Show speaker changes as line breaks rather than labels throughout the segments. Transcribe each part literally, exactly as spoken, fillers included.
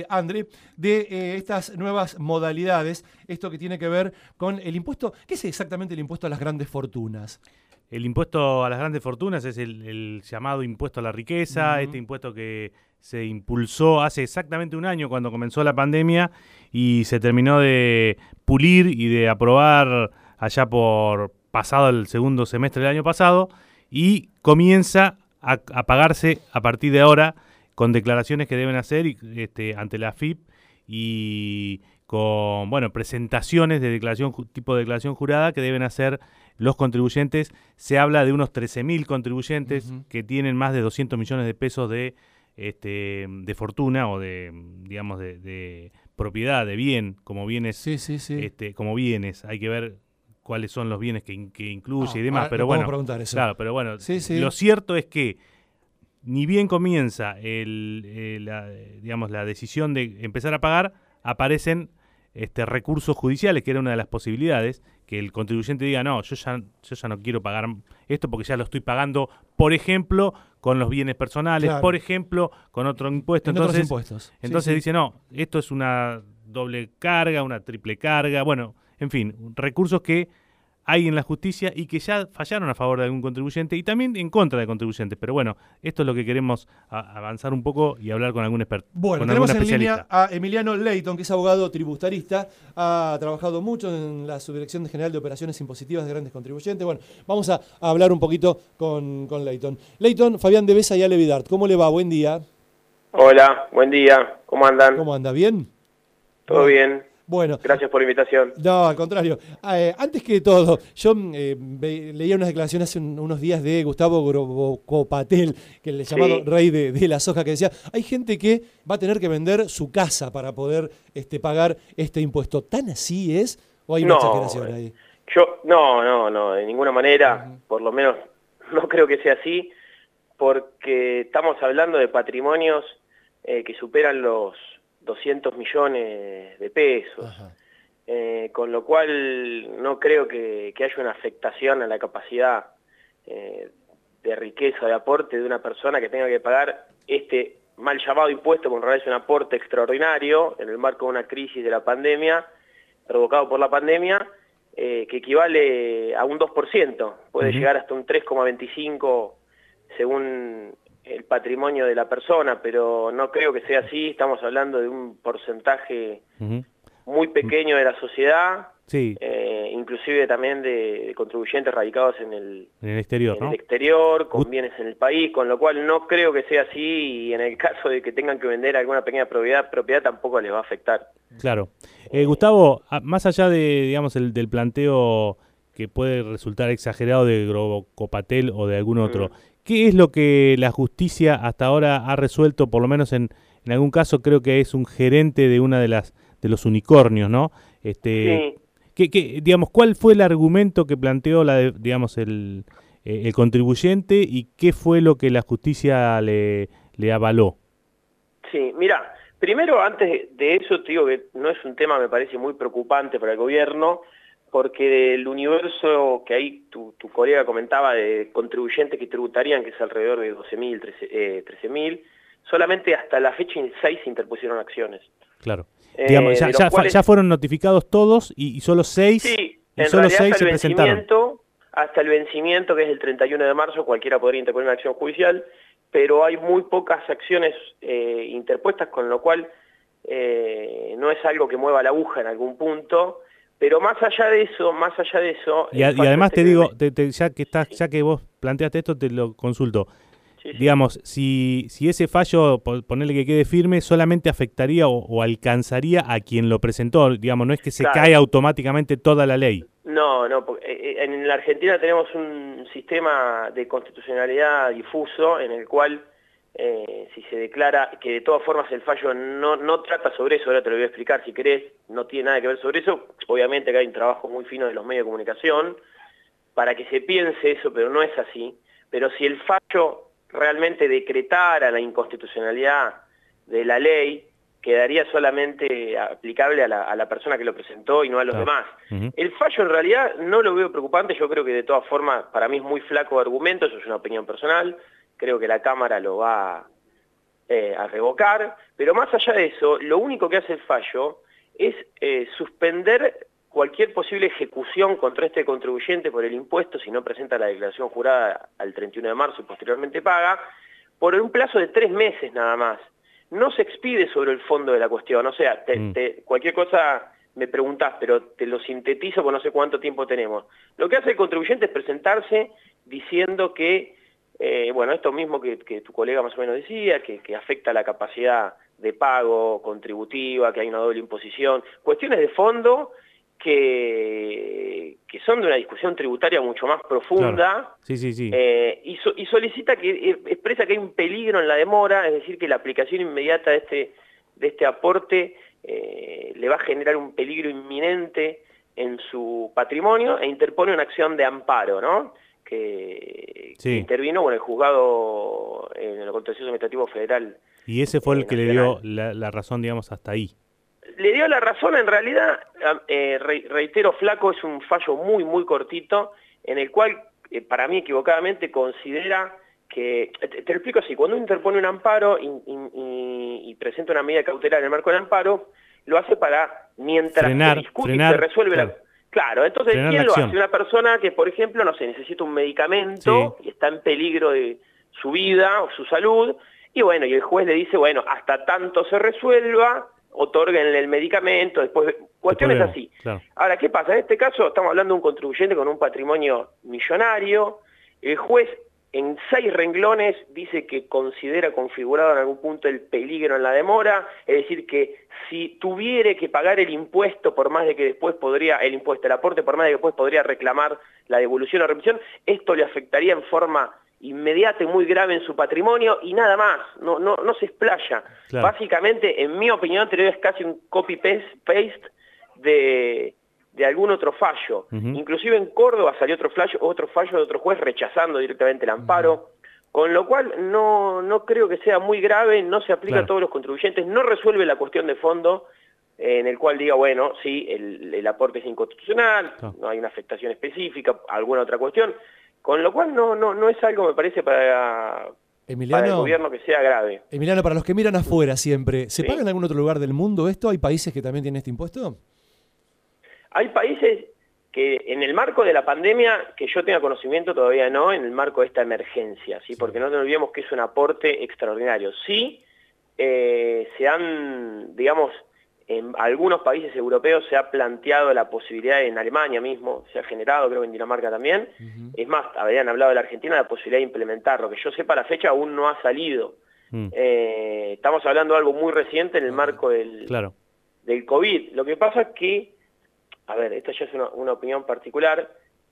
André, de eh, estas nuevas modalidades, esto que tiene que ver con el impuesto. ¿Qué es exactamente el impuesto a las grandes fortunas?
El impuesto a las grandes fortunas es el, el llamado impuesto a la riqueza,
Uh-huh.
este impuesto que se impulsó hace exactamente un año cuando comenzó la pandemia y se terminó de pulir y de aprobar allá por pasado el segundo semestre del año pasado y comienza a, a pagarse a partir de ahora con declaraciones que deben hacer y, este, ante la A F I P y con bueno presentaciones de declaración tipo de declaración jurada que deben hacer los contribuyentes. Se habla de unos trece mil contribuyentes uh-huh. que tienen más de doscientos millones de pesos de este de fortuna o de digamos de, de propiedad, de bien, como bienes
sí, sí, sí.
este como bienes. Hay que ver cuáles son los bienes que, que incluye
ah,
y demás,
ah,
pero bueno,
preguntar eso.
Claro, pero bueno,
sí, sí.
lo cierto es que ni bien comienza el, el, la, digamos la decisión de empezar a pagar, aparecen este, recursos judiciales, que era una de las posibilidades, que el contribuyente diga, no, yo ya, yo ya no quiero pagar esto porque ya lo estoy pagando, por ejemplo, con los bienes personales,
claro.
por ejemplo, con otro impuesto.
En
entonces,
otros impuestos.
Entonces
sí, sí.
dice, no, esto es una doble carga, una triple carga, bueno, en fin, recursos que hay en la justicia y que ya fallaron a favor de algún contribuyente y también en contra de contribuyentes. Pero bueno, esto es lo que queremos a, avanzar un poco y hablar con algún experto.
Bueno,
con
tenemos
algún
en línea a Emiliano Leighton, que es abogado tributarista, ha trabajado mucho en la Subdirección General de Operaciones Impositivas de Grandes Contribuyentes. Bueno, vamos a, a hablar un poquito con, con Leighton. Leighton, Fabián de Besa y Ale Vidart, ¿cómo le va? Buen día.
Hola, buen día. ¿Cómo andan?
¿Cómo anda? ¿Bien?
Todo
bueno.
bien.
Bueno,
gracias por la invitación.
No, al contrario. Eh, antes que todo, yo eh, ve, leía unas declaraciones hace un, unos días de Gustavo Grobocopatel, que el llamado sí. rey de, de la soja, que decía, hay gente que va a tener que vender su casa para poder este, pagar este impuesto. ¿Tan así es? ¿O hay una
no,
exageración ahí?
Yo, no, no, no, de ninguna manera, uh-huh. por lo menos no creo que sea así, porque estamos hablando de patrimonios eh, que superan los doscientos millones de pesos, eh, con lo cual no creo que, que haya una afectación a la capacidad eh, de riqueza, de aporte de una persona que tenga que pagar este mal llamado impuesto, porque en realidad es un aporte extraordinario en el marco de una crisis de la pandemia, provocado por la pandemia, eh, que equivale a un dos por ciento, puede uh-huh. llegar hasta un tres coma veinticinco según el patrimonio de la persona, pero no creo que sea así. Estamos hablando de un porcentaje uh-huh. muy pequeño de la sociedad,
sí.
eh, inclusive también de, de contribuyentes radicados en el,
en el exterior,
en
¿no?
el exterior, con
uh.
bienes en el país, con lo cual no creo que sea así, y en el caso de que tengan que vender alguna pequeña propiedad, propiedad tampoco les va a afectar.
Claro. Eh, Gustavo, más allá de, digamos, el, del planteo que puede resultar exagerado de Grobocopatel o de algún otro, uh-huh. ¿qué es lo que la justicia hasta ahora ha resuelto? Por lo menos en, en algún caso creo que es un gerente de una de las de los unicornios, ¿no? Este,
sí.
¿qué, qué, digamos, ¿cuál fue el argumento que planteó la de, digamos el, eh, el contribuyente y qué fue lo que la justicia le, le avaló?
Sí, mira, primero antes de eso te digo que no es un tema, me parece muy preocupante para el gobierno, porque del universo que ahí tu, tu colega comentaba de contribuyentes que tributarían, que es alrededor de doce mil, trece mil, solamente hasta la fecha seis se interpusieron acciones.
Claro.
Eh,
Digamos, ya, ya,
cuales,
ya fueron notificados todos y, y solo seis,
sí,
y
en
solo
realidad
seis
hasta
se
el
presentaron.
Hasta el vencimiento, que es el treinta y uno de marzo, cualquiera podría interponer una acción judicial, pero hay muy pocas acciones eh, interpuestas, con lo cual eh, no es algo que mueva la aguja en algún punto. Pero más allá de eso, más allá de eso...
Y, a, y además
este
te digo,
me...
te, te, ya que estás,
sí.
ya que vos planteaste esto, te lo consulto.
Sí, sí.
Digamos, si, si ese fallo, ponerle que quede firme, solamente afectaría o, o alcanzaría a quien lo presentó. Digamos, no es que se
Claro.
cae automáticamente toda la ley.
No, no, porque en la Argentina tenemos un sistema de constitucionalidad difuso en el cual eh, si se declara que de todas formas el fallo no, no trata sobre eso, ahora te lo voy a explicar si querés, no tiene nada que ver sobre eso, obviamente que hay un trabajo muy fino de los medios de comunicación para que se piense eso, pero no es así. Pero si el fallo realmente decretara la inconstitucionalidad de la ley, quedaría solamente aplicable a la, a la persona que lo presentó y no a los
Ah.
demás.
Uh-huh.
El fallo en realidad no lo veo preocupante, yo creo que de todas formas para mí es muy flaco de argumento, eso es una opinión personal, creo que la Cámara lo va, eh, a revocar, pero más allá de eso, lo único que hace el fallo es eh, suspender cualquier posible ejecución contra este contribuyente por el impuesto si no presenta la declaración jurada al treinta y uno de marzo y posteriormente paga, por un plazo de tres meses nada más. No se expide sobre el fondo de la cuestión, o sea, te, mm. te, cualquier cosa me preguntás, pero te lo sintetizo porque no sé cuánto tiempo tenemos. Lo que hace el contribuyente es presentarse diciendo que, eh, bueno, esto mismo que, que tu colega más o menos decía, que, que afecta la capacidad de pago contributiva, que hay una doble imposición, cuestiones de fondo que, que son de una discusión tributaria mucho más profunda,
claro. sí, sí, sí.
Eh, y, so, y solicita que, expresa que hay un peligro en la demora, es decir, que la aplicación inmediata de este, de este aporte eh, le va a generar un peligro inminente en su patrimonio e interpone una acción de amparo, ¿no? Que, sí. que intervino con el juzgado en el contencioso administrativo federal.
Y ese fue el que nacional. le dio la, la razón, digamos, hasta ahí.
Le dio la razón, en realidad, eh, reitero, Flaco es un fallo muy, muy cortito, en el cual, eh, para mí equivocadamente, considera que, te, te lo explico así, cuando uno interpone un amparo y, y, y, y presenta una medida cautelar en el marco del amparo, lo hace para, mientras
frenar,
se discute
frenar,
y se resuelve
claro.
la... Claro, entonces,
frenar
¿quién lo
acción.
hace? Una persona que, por ejemplo, no sé, necesita un medicamento sí. y está en peligro de su vida o su salud, y bueno, y el juez le dice, bueno, hasta tanto se resuelva, otórguenle el medicamento, después, cuestiones así.
Claro.
Ahora, ¿qué pasa? En este caso estamos hablando de un contribuyente con un patrimonio millonario, el juez en seis renglones dice que considera configurado en algún punto el peligro en la demora, es decir, que si tuviere que pagar el impuesto por más de que después podría, el impuesto, el aporte por más de que después podría reclamar la devolución o remisión, esto le afectaría en forma inmediata y muy grave en su patrimonio y nada más, no, no, no se explaya. Claro. Básicamente, en mi opinión, es casi un copy-paste de, de algún otro fallo. Uh-huh. Inclusive en Córdoba salió otro fallo, otro fallo de otro juez rechazando directamente el amparo, uh-huh. con lo cual no, no creo que sea muy grave, no se aplica claro. a todos los contribuyentes, no resuelve la cuestión de fondo, eh, en el cual diga, bueno, sí, el, el aporte es inconstitucional, claro. no hay una afectación específica, alguna otra cuestión. Con lo cual no, no, no es algo, me parece, para,
Emiliano,
para el gobierno que sea grave.
Emiliano, para los que miran afuera siempre, ¿se sí. paga en algún otro lugar del mundo esto? ¿Hay países que también tienen este impuesto?
Hay países que en el marco de la pandemia, que yo tenga conocimiento todavía no, en el marco de esta emergencia, ¿sí? Sí. Porque no nos olvidemos que es un aporte extraordinario. Sí, eh, se han, digamos, en algunos países europeos se ha planteado la posibilidad, en Alemania mismo, se ha generado, creo que en Dinamarca también, uh-huh. es más, habían hablado de la Argentina, la posibilidad de implementarlo, que yo sepa la fecha aún no ha salido. Uh-huh. Eh, estamos hablando de algo muy reciente en el uh-huh. marco del,
claro.
del COVID. Lo que pasa es que, a ver, esta ya es una, una opinión particular,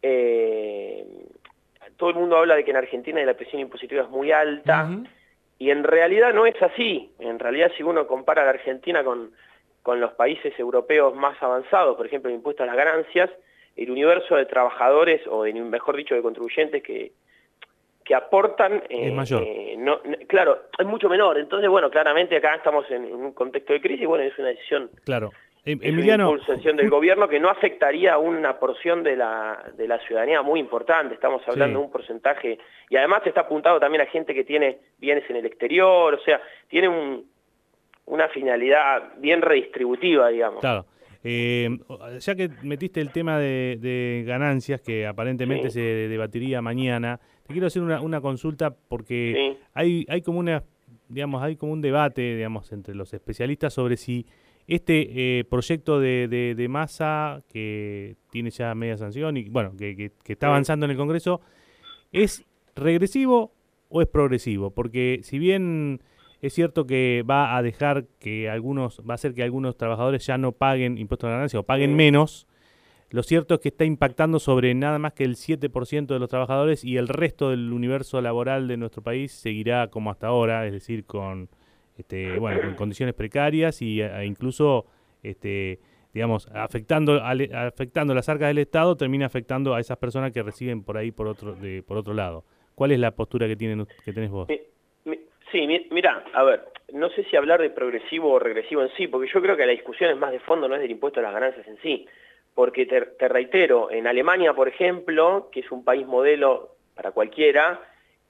eh, todo el mundo habla de que en Argentina la presión impositiva es muy alta, uh-huh. y en realidad no es así. En realidad, si uno compara a la Argentina con... con los países europeos más avanzados, por ejemplo, el impuesto a las ganancias, el universo de trabajadores, o de, mejor dicho, de contribuyentes que, que aportan...
Eh, es mayor.
Eh, no, claro, es mucho menor. Entonces, bueno, claramente acá estamos en, en un contexto de crisis, bueno, es una decisión...
Claro.
Es
Emiliano,
una impulsación del gobierno que no afectaría a una porción de la, de la ciudadanía muy importante. Estamos hablando sí. de un porcentaje... Y además está apuntado también a gente que tiene bienes en el exterior, o sea, tiene un... una finalidad bien redistributiva, digamos.
Claro. Eh, ya que metiste el tema de, de ganancias, que aparentemente sí. se debatiría mañana, te quiero hacer una, una consulta porque sí. hay, hay como una, digamos, hay como un debate, digamos, entre los especialistas sobre si este eh, proyecto de, de, de Massa, que tiene ya media sanción y bueno, que, que, que está avanzando sí. en el Congreso, es regresivo o es progresivo, porque si bien es cierto que va a dejar que algunos, va a hacer que algunos trabajadores ya no paguen impuestos a la ganancia o paguen menos, lo cierto es que está impactando sobre nada más que el siete por ciento de los trabajadores y el resto del universo laboral de nuestro país seguirá como hasta ahora, es decir, con este, bueno, con condiciones precarias y e incluso este, digamos, afectando al, afectando las arcas del Estado, termina afectando a esas personas que reciben por ahí por otro de, por otro lado. ¿Cuál es la postura que tienen que tenés vos?
Sí, mira, a ver, no sé si hablar de progresivo o regresivo en sí, porque yo creo que la discusión es más de fondo, no es del impuesto a las ganancias en sí, porque te, te reitero, en Alemania, por ejemplo, que es un país modelo para cualquiera,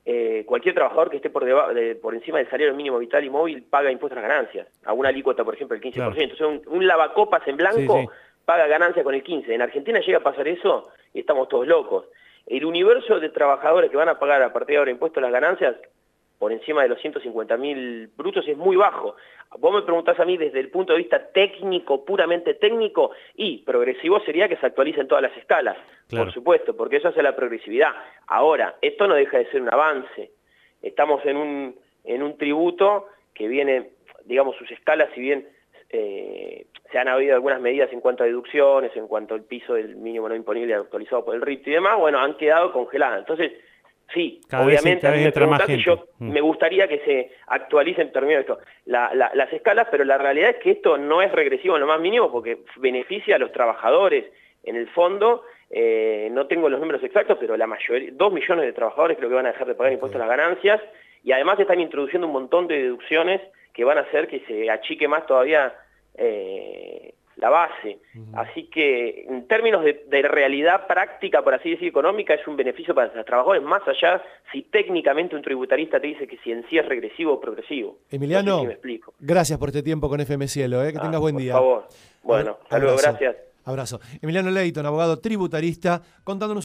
eh, cualquier trabajador que esté por, de, por encima del salario mínimo vital y móvil paga impuestos a las ganancias, a una alícuota, por ejemplo, el quince por ciento. Claro. Entonces, un, un lavacopas en blanco sí, sí. paga ganancia con el quince por ciento. En Argentina llega a pasar eso y estamos todos locos. El universo de trabajadores que van a pagar a partir de ahora impuestos a las ganancias por encima de los ciento cincuenta mil brutos es muy bajo. Vos me preguntás a mí desde el punto de vista técnico, puramente técnico, y progresivo sería que se actualicen todas las escalas, claro. por supuesto, porque eso hace la progresividad. Ahora, esto no deja de ser un avance. Estamos en un, en un tributo que viene, digamos, sus escalas, si bien eh, se han habido algunas medidas en cuanto a deducciones, en cuanto al piso del mínimo no imponible actualizado por el R I P y demás, bueno, han quedado congeladas. Entonces, sí, cada obviamente, vez, a mí me preguntaste, yo mm. me gustaría que se actualice en términos de esto, la, la, las escalas, pero la realidad es que esto no es regresivo en lo más mínimo porque beneficia a los trabajadores. En el fondo, eh, no tengo los números exactos, pero la mayoría, dos millones de trabajadores creo que van a dejar de pagar impuestos a las ganancias, y además están introduciendo un montón de deducciones que van a hacer que se achique más todavía eh, la base. Uh-huh. Así que en términos de, de realidad práctica, por así decir, económica, es un beneficio para los trabajadores, más allá si técnicamente un tributarista te dice que si en sí es regresivo o progresivo.
Emiliano,
no sé si me explico.
Gracias por este tiempo con F M Cielo, ¿eh? que ah, tengas buen
por
día.
Por favor. Bueno, hasta luego, gracias.
Abrazo. Emiliano Leighton, abogado tributarista, contándonos